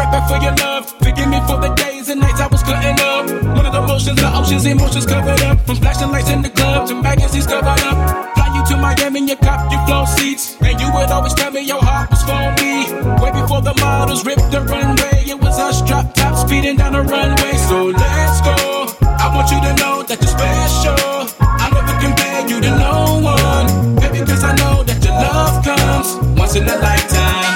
back for your love. Forgive me for the days and nights I was cutting up. One of the motions, the oceans, emotions covered up. From flashing lights in the club to magazines covered up. Fly you to Miami, you cop your flow seats. And you would always tell me your heart was for me. Way before the models ripped the runway, it was us drop top speeding down the runway. So let's go. I want you to know that you're special. I never compare you to no one, baby, cause I know that your love comes once in a lifetime.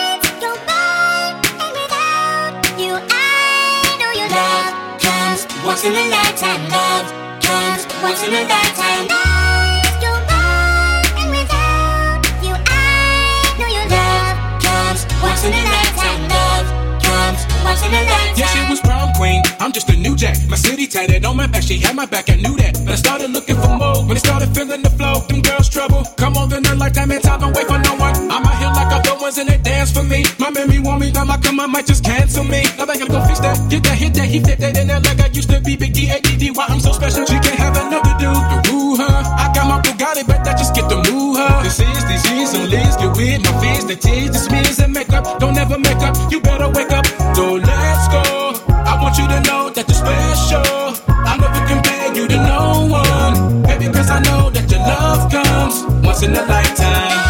Once in a lifetime, love comes once in a lifetime. Lost your mind, and without you, I know your love comes once in a lifetime. Love comes once in a lifetime. Yeah, she was prom queen. I'm just a new jack. My city tatted on my back. She had my back. I knew that. But I started looking for more. When I started feeling the flow, them girls trouble. Come on, in a lifetime and time. Don't wait for no one. I'm out here like other ones and they dance for me. My memory want me. Now my come, I might just cancel me. Now they gotta go fix that. Get that, hit that, he flip that in there like I used to be. Big D-A-D-D. Why I'm so special? She can't have another dude to woo her. I got my Bugatti, but I just get to move her. This is disease, so Liz, get with my fears. The tears, the smears, and makeup. Don't ever make up. You better wake up. So let's go. I want you to know that you're special. I'll never compare you to no one, baby, cause I know that your love comes once in a lifetime.